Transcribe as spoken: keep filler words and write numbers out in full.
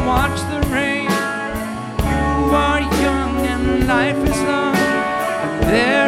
watch the rain. You are young and life is long, and there